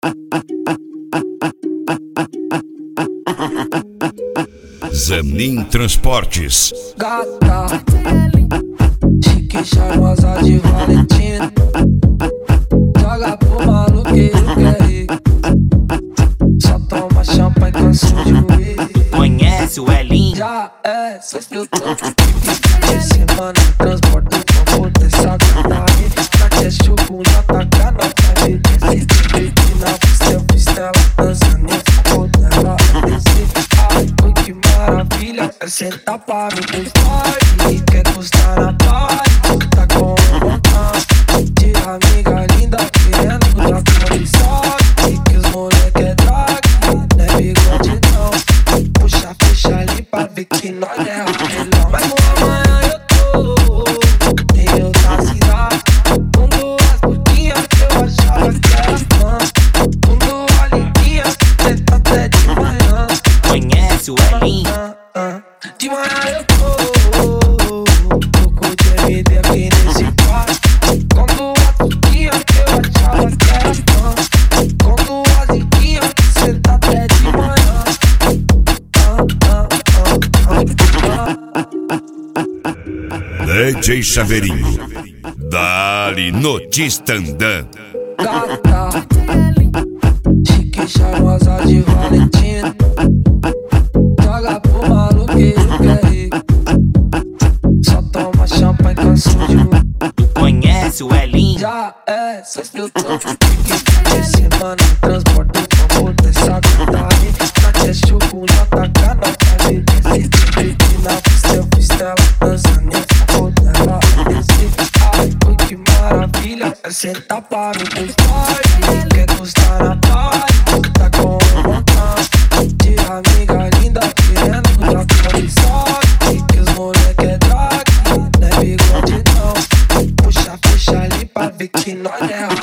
Zanin Transportes. Gata, chique, charmosa de Valentina. Joga pro maluqueiro que é rico. Só toma champanhe com suco de whisky. Conhece o Elinho? Já é, cês que eu tô de semana transporte pra poder sacar aí. Na que chupo, já taca na cabeça. Se divertir na pista, pistela, dançando nesse fogo dela. Ai, oi, que maravilha. É sentar pra me gostar e quer gostar na paz. Tá com vontade de amiga linda querendo dar condição. E que os moleque é drag, não é bigode não. Puxa, puxa ali pra ver que nós é apelão. Mas amanhã eu tô em outra cidade. Com duas putinhas que eu achava que era fã. Com duas lindinhas, tenta até de manhã. Conhece o Elinho? De manhã eu tô com o GMD aqui nesse quarto. Com duas putinhas que eu achava que era fã. Com duas lindinhas, tenta até de manhã. DJ Chaveirinho. Dali no Tistandã. Gata, chique, charmosa de Valentina. Joga pro maluqueiro que é rico. Só toma champanhe com suco de whisky. Conhece o Elinho? Já é, cês que eu tô de semana transporte pra poder sacar aí. Na que chupo, já taca na cabeça. Se divertir na pista, pistela, dançando nesse fogo dela. Ai, oi, que maravilha. É sentar pra me gostar e quer gostar na paz. Tá com vontade de amiga linda querendo dar condição. E que os moleque é drag, não é bigode não. Puxa, puxa ali pra ver que nós é